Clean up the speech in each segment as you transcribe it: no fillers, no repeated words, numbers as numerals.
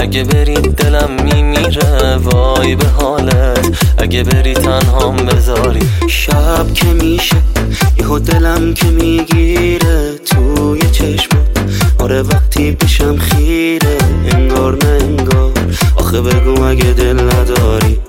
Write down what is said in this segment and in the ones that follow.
اگه بری دلم میمیره وای به حالت، اگه بری تنهام بذاری. شب که میشه یهو دلم که میگیره توی چشمت، آره وقتی بشم خیره انگار نه انگار. آخه بگو اگه دل نداری.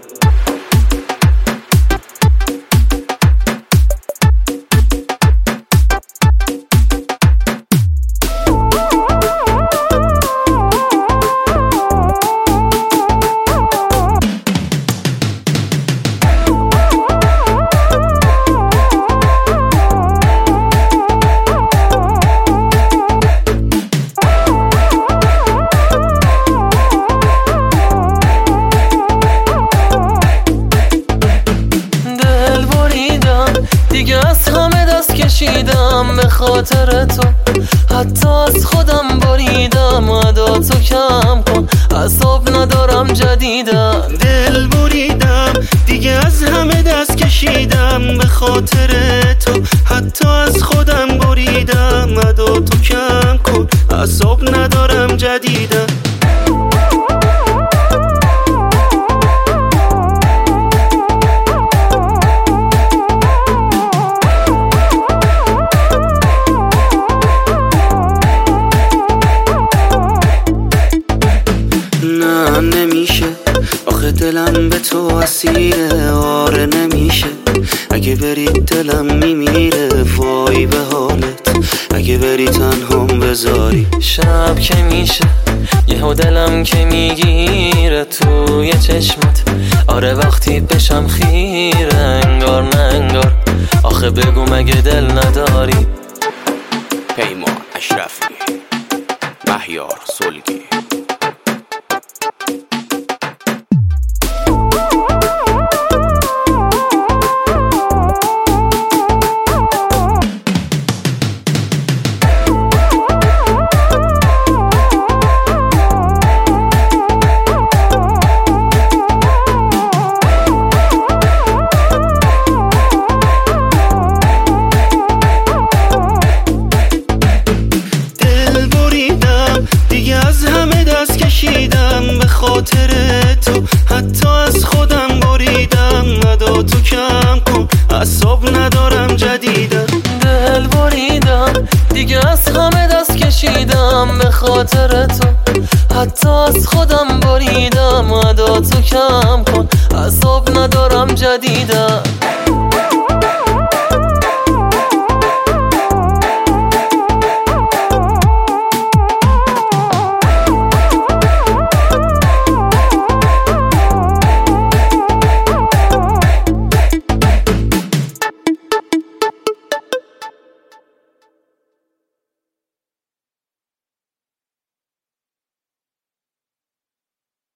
دیگه از همه دست کشیدم به خاطر تو، حتی از خودم بریدم. عداتو کم کن عصاب ندارم جدیدم. دل بریدم دیگه از همه دست کشیدم به خاطر تو، حتی از خودم بریدم. عداتو کم کن عصاب ندارم جدیدم. نمیشه آخه دلم به تو اسیره، آره نمیشه اگه بری دلم میمیره وای به حالت، اگه بری تنهام بذاری. شب که میشه یهو دلم که میگیره توی چشمت، آره وقتی بشم خیره انگار نه انگار. آخه بگو مگه دل نداری. پیمان اشرفی، مهیار سلگی. به خاطر تو حتی از خودم بریدم. عداتو کم کن عصاب ندارم جدیدم. دل بریدم دیگه از همه دست کشیدم به خاطر تو، حتی از خودم بریدم. عداتو کم کن عصاب ندارم جدیدم.